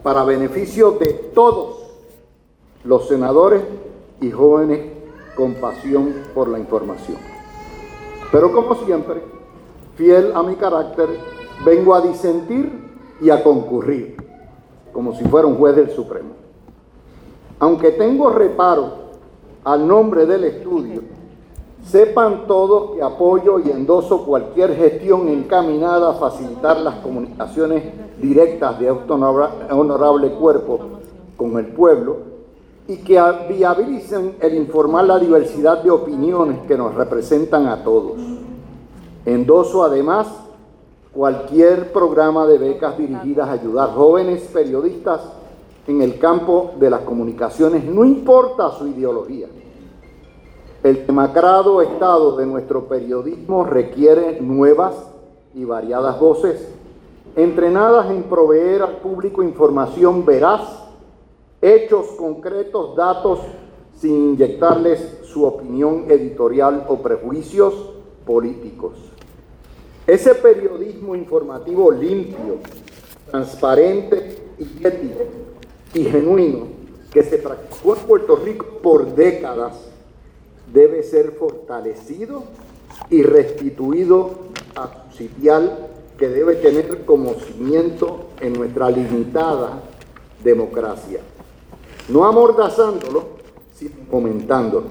para beneficio de todos los senadores y jóvenes con pasión por la información. Pero como siempre, fiel a mi carácter, vengo a disentir y a concurrir, como si fuera un juez del Supremo. Aunque tengo reparo al nombre del estudio, sepan todos que apoyo y endoso cualquier gestión encaminada a facilitar las comunicaciones directas de este honorable cuerpo con el pueblo y que viabilicen el informar la diversidad de opiniones que nos representan a todos. Endoso además cualquier programa de becas dirigidas a ayudar jóvenes periodistas en el campo de las comunicaciones, no importa su ideología. El demacrado estado de nuestro periodismo requiere nuevas y variadas voces, entrenadas en proveer al público información veraz, hechos concretos, datos, sin inyectarles su opinión editorial o prejuicios políticos. Ese periodismo informativo limpio, transparente y ético y genuino que se practicó en Puerto Rico por décadas debe ser fortalecido y restituido a su sitial que debe tener como cimiento en nuestra limitada democracia, no amordazándolo, sino fomentándolo.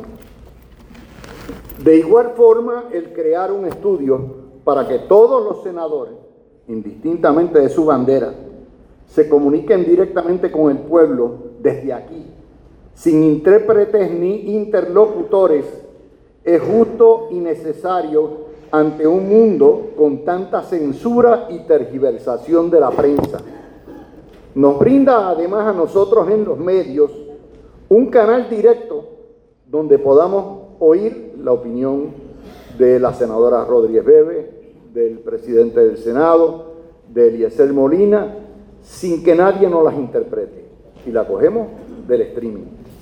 De igual forma, el crear un estudio para que todos los senadores, indistintamente de su bandera, se comuniquen directamente con el pueblo desde aquí, sin intérpretes ni interlocutores, es justo y necesario ante un mundo con tanta censura y tergiversación de la prensa. Nos brinda además a nosotros en los medios un canal directo donde podamos oír la opinión de la senadora Rodríguez Bebe, del presidente del Senado, de Eliezer Molina, sin que nadie nos las interprete, y la cogemos del streaming.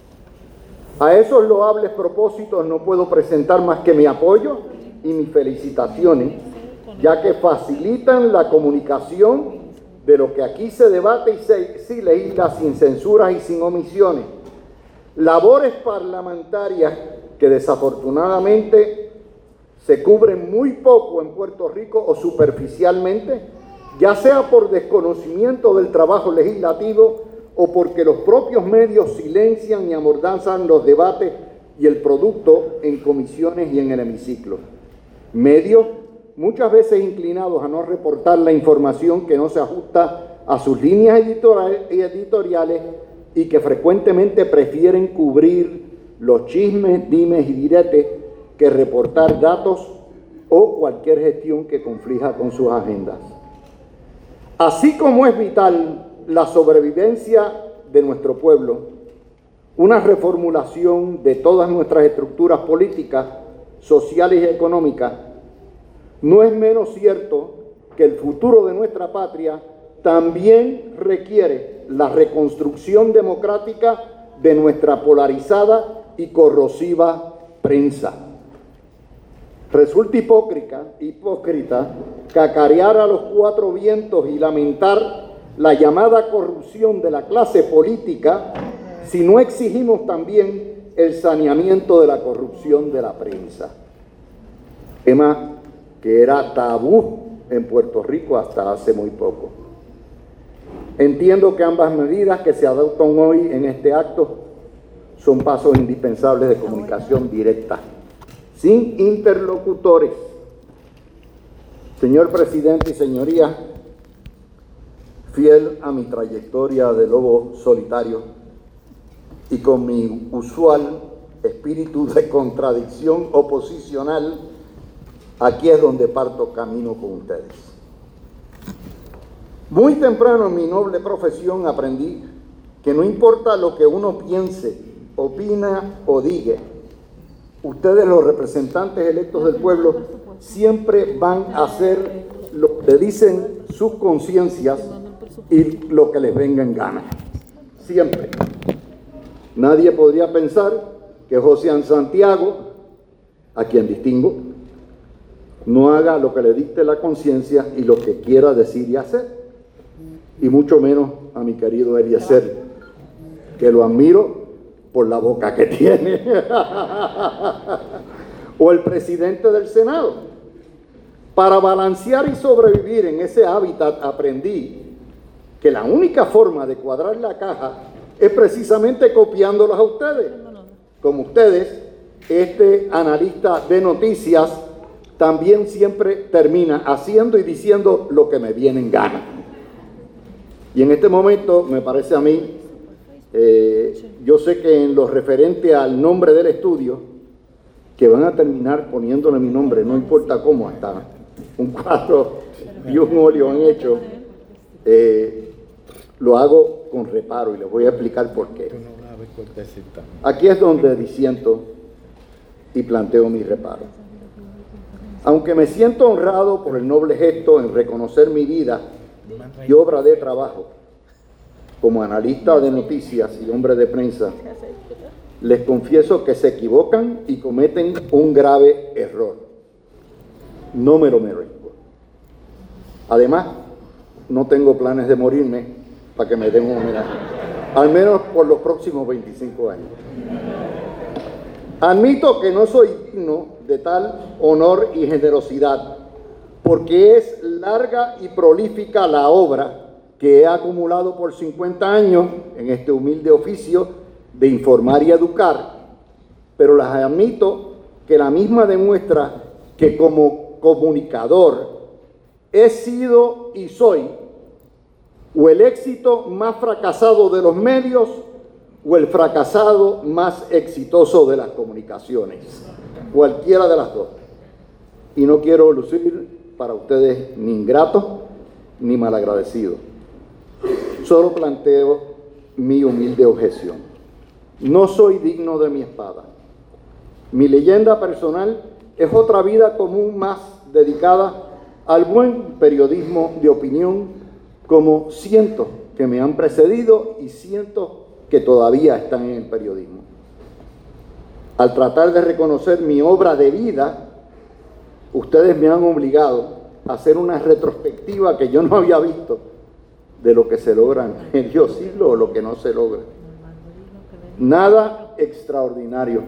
A esos loables propósitos no puedo presentar más que mi apoyo y mis felicitaciones, ya que facilitan la comunicación de lo que aquí se debate y se legisla sin censuras y sin omisiones. Labores parlamentarias que desafortunadamente se cubren muy poco en Puerto Rico o superficialmente, ya sea por desconocimiento del trabajo legislativo o porque los propios medios silencian y amordazan los debates y el producto en comisiones y en el hemiciclo. Medios muchas veces inclinados a no reportar la información que no se ajusta a sus líneas editoriales y que frecuentemente prefieren cubrir los chismes, dimes y diretes que reportar datos o cualquier gestión que conflija con sus agendas. Así como es vital la sobrevivencia de nuestro pueblo, una reformulación de todas nuestras estructuras políticas, sociales y económicas, no es menos cierto que el futuro de nuestra patria también requiere la reconstrucción democrática de nuestra polarizada y corrosiva prensa. Resulta hipócrita cacarear a los cuatro vientos y lamentar la llamada corrupción de la clase política si no exigimos también el saneamiento de la corrupción de la prensa. Tema que era tabú en Puerto Rico hasta hace muy poco. Entiendo que ambas medidas que se adoptan hoy en este acto son pasos indispensables de comunicación directa, sin interlocutores. Señor presidente y señorías, fiel a mi trayectoria de lobo solitario y con mi usual espíritu de contradicción oposicional, aquí es donde parto camino con ustedes. Muy temprano en mi noble profesión aprendí que no importa lo que uno piense, opina o diga, ustedes los representantes electos del pueblo siempre van a hacer lo que dicen sus conciencias y lo que les venga en gana. Siempre. Nadie podría pensar que José Santiago, a quien distingo, no haga lo que le dicte la conciencia y lo que quiera decir y hacer. y mucho menos a mi querido Eliezer, que lo admiro por la boca que tiene, o el presidente del Senado. Para balancear y sobrevivir en ese hábitat aprendí que la única forma de cuadrar la caja es precisamente copiándolos a ustedes. Como ustedes, este analista de noticias también siempre termina haciendo y diciendo lo que me viene en gana. Y en este momento me parece a mí, yo sé que en lo referente al nombre del estudio, que van a terminar poniéndole mi nombre, no importa cómo, hasta un cuadro y un óleo han hecho, lo hago con reparo y les voy a explicar por qué. Aquí es donde disiento y planteo mi reparo. Aunque me siento honrado por el noble gesto en reconocer mi vida y obra de trabajo como analista de noticias y hombre de prensa, les confieso que se equivocan y cometen un grave error. No me lo merezco. Además, no tengo planes de morirme para que me den un homenaje, al menos por los próximos 25 años. Admito que no soy digno de tal honor y generosidad, porque es larga y prolífica la obra que he acumulado por 50 años en este humilde oficio de informar y educar, pero les admito que la misma demuestra que como comunicador he sido y soy o el éxito más fracasado de los medios o el fracasado más exitoso de las comunicaciones, cualquiera de las dos. Y no quiero lucir para ustedes ni ingrato ni malagradecido. Solo planteo mi humilde objeción. No soy digno de mi espada. Mi leyenda personal es otra vida común más dedicada al buen periodismo de opinión, como cientos que me han precedido y cientos que todavía están en el periodismo. Al tratar de reconocer mi obra de vida, ustedes me han obligado a hacer una retrospectiva que yo no había visto de lo que se logra en medio siglo o lo que no se logra. Nada extraordinario,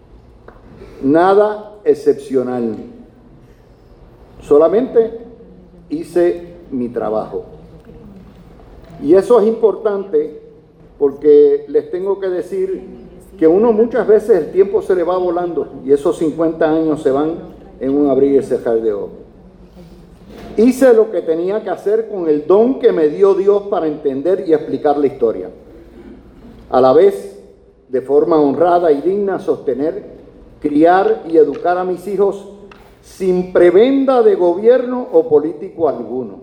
nada excepcional. Solamente hice mi trabajo. Y eso es importante porque les tengo que decir que uno muchas veces el tiempo se le va volando y esos 50 años se van en un abrir y cerrar de ojos. Hice lo que tenía que hacer con el don que me dio Dios para entender y explicar la historia. A la vez, de forma honrada y digna, sostener, criar y educar a mis hijos sin prebenda de gobierno o político alguno.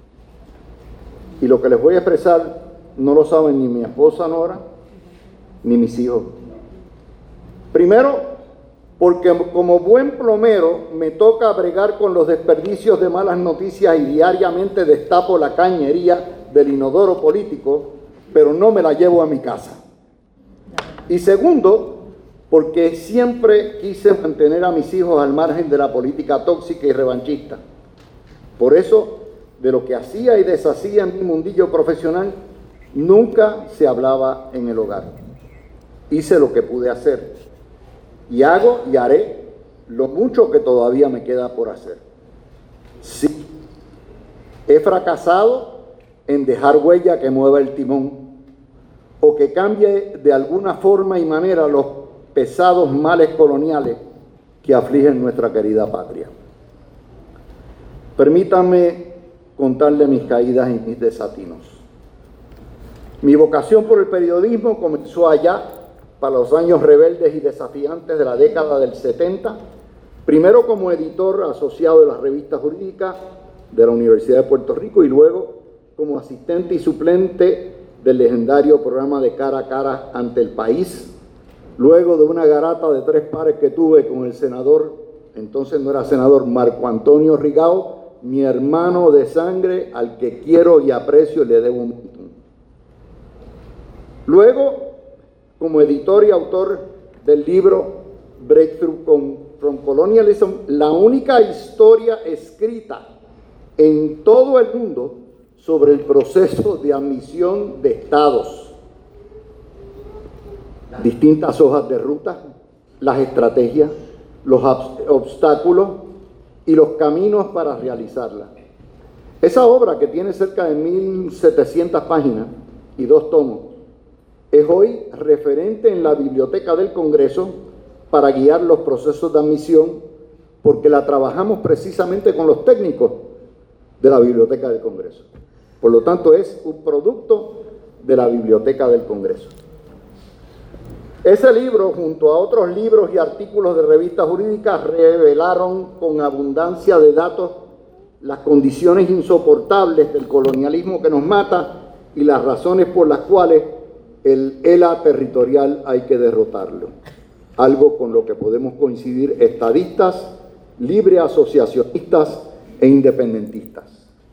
Y lo que les voy a expresar no lo saben ni mi esposa Nora, ni mis hijos. Primero, porque como buen plomero me toca bregar con los desperdicios de malas noticias y diariamente destapo la cañería del inodoro político, pero no me la llevo a mi casa. Y segundo, porque siempre quise mantener a mis hijos al margen de la política tóxica y revanchista. Por eso, de lo que hacía y deshacía en mi mundillo profesional, nunca se hablaba en el hogar. Hice lo que pude hacer y hago y haré lo mucho que todavía me queda por hacer. Sí, he fracasado en dejar huella que mueva el timón o que cambie de alguna forma y manera los pesados males coloniales que afligen nuestra querida patria. Permítanme contarle mis caídas y mis desatinos. Mi vocación por el periodismo comenzó allá, para los años rebeldes y desafiantes de la década del 70, primero como editor asociado de la revista jurídica de la Universidad de Puerto Rico y luego como asistente y suplente del legendario programa de Cara a Cara ante el País, luego de una garata de 3 pares que tuve con el senador, entonces no era senador, Marco Antonio Rigao, mi hermano de sangre, al que quiero y aprecio y le debo un montón. Luego, como editor y autor del libro Breakthrough from Colonialism, la única historia escrita en todo el mundo sobre el proceso de admisión de estados, distintas hojas de ruta, las estrategias, los obstáculos y los caminos para realizarla. Esa obra, que tiene cerca de 1.700 páginas y 2 tomos, es hoy referente en la Biblioteca del Congreso para guiar los procesos de admisión, porque la trabajamos precisamente con los técnicos de la Biblioteca del Congreso. Por lo tanto, es un producto de la Biblioteca del Congreso. Ese libro, junto a otros libros y artículos de revistas jurídicas, revelaron con abundancia de datos las condiciones insoportables del colonialismo que nos mata y las razones por las cuales el ELA territorial hay que derrotarlo. Algo con lo que podemos coincidir estadistas, libre asociacionistas e independentistas.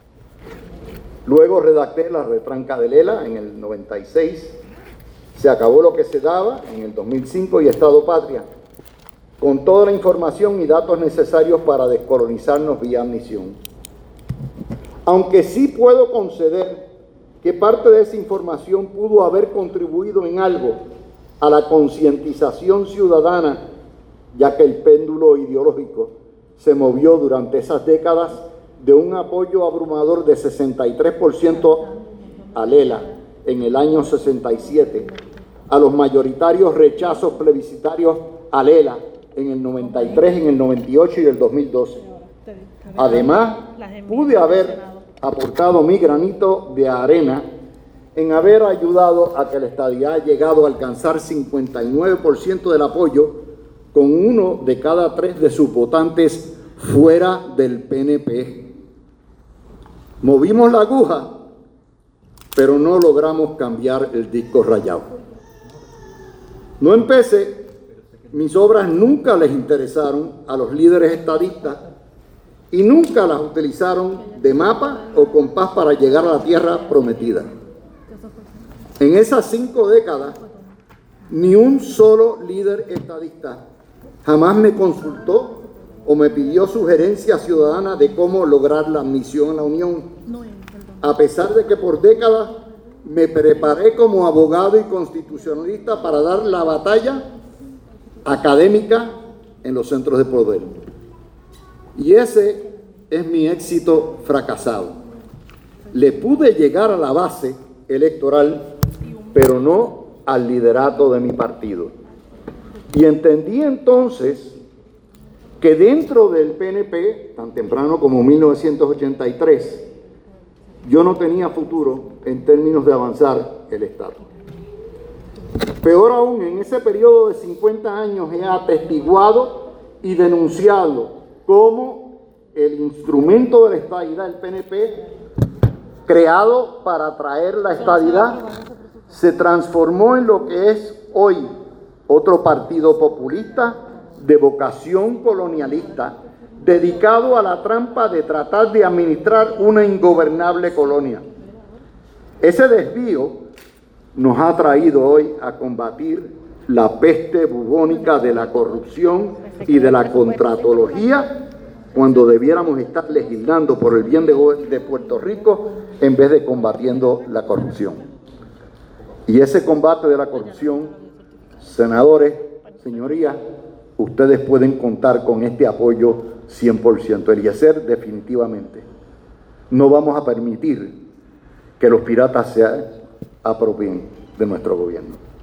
Luego redacté la retranca del ELA en el 96, Se acabó lo que se daba en el 2005 y Estado Patria, con toda la información y datos necesarios para descolonizarnos vía admisión. Aunque sí puedo conceder que parte de esa información pudo haber contribuido en algo a la concientización ciudadana, ya que el péndulo ideológico se movió durante esas décadas de un apoyo abrumador de 63% al ELA en el año 67, a los mayoritarios rechazos plebiscitarios al ELA en el 93, en el 98 y el 2012. Además, pude haber aportado mi granito de arena en haber ayudado a que la estadidad haya llegado a alcanzar 59% del apoyo, con 1 de cada 3 de sus votantes fuera del PNP. Movimos la aguja, pero no logramos cambiar el disco rayado. No empecé, mis obras nunca les interesaron a los líderes estadistas y nunca las utilizaron de mapa o compás para llegar a la tierra prometida. En esas 5 décadas, ni un solo líder estadista jamás me consultó o me pidió sugerencia ciudadana de cómo lograr la admisión a la Unión, a pesar de que por décadas me preparé como abogado y constitucionalista para dar la batalla académica en los centros de poder. Y ese es mi éxito fracasado. Le pude llegar a la base electoral, pero no al liderato de mi partido. Y entendí entonces que dentro del PNP, tan temprano como 1983, yo no tenía futuro en términos de avanzar el Estado. Peor aún, en ese periodo de 50 años he atestiguado y denunciado cómo el instrumento de la estadidad, el PNP, creado para traer la estadidad, se transformó en lo que es hoy otro partido populista de vocación colonialista, dedicado a la trampa de tratar de administrar una ingobernable colonia. Ese desvío nos ha traído hoy a combatir la peste bubónica de la corrupción y de la contratología, cuando debiéramos estar legislando por el bien de Puerto Rico en vez de combatiendo la corrupción. Y ese combate de la corrupción, senadores, señorías, ustedes pueden contar con este apoyo 100%. Eliezer, definitivamente. No vamos a permitir que los piratas se apropien de nuestro gobierno.